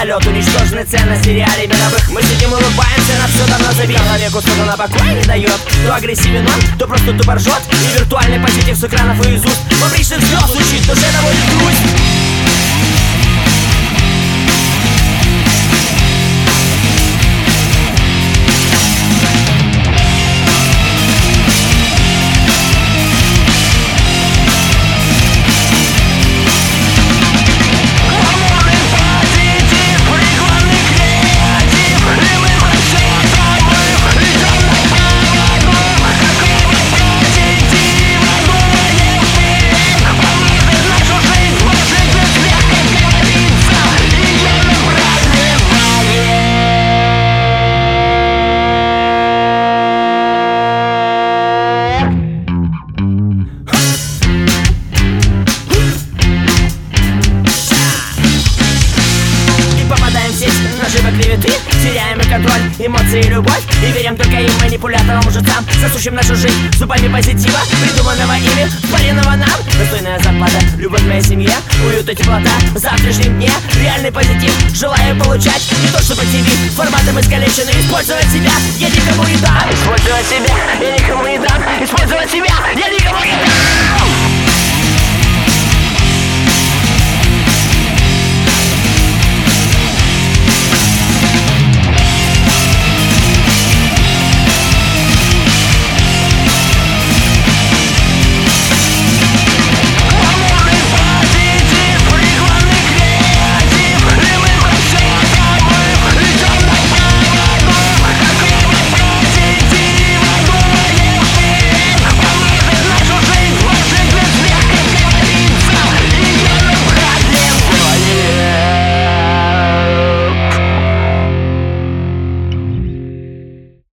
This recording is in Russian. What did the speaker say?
залет, уничтожены ценности реалий мировых. Мы сидим и улыбаемся, на все давно забит. Человеку что-то на покой не дает. То агрессивен он, то просто тупо ржет. И виртуальный позитив с экранов и из уст фабричных слез звучит, в душе наводит грусть. Наживы клеветы, теряем и контроль, эмоции и любовь. И верим только им, манипуляторам, лжецам. Засушим нашу жизнь зубами позитива, придуманного ими, спаленного нам. Достойная зарплата, любовь в моей семье, уют и теплота в завтрашнем дне. Реальный позитив, желаю получать не то что по ТВ, форматом искалеченный. Использовать себя я никому не дам. Использовать себя я никому не дам. Использовать себя я никому не дам.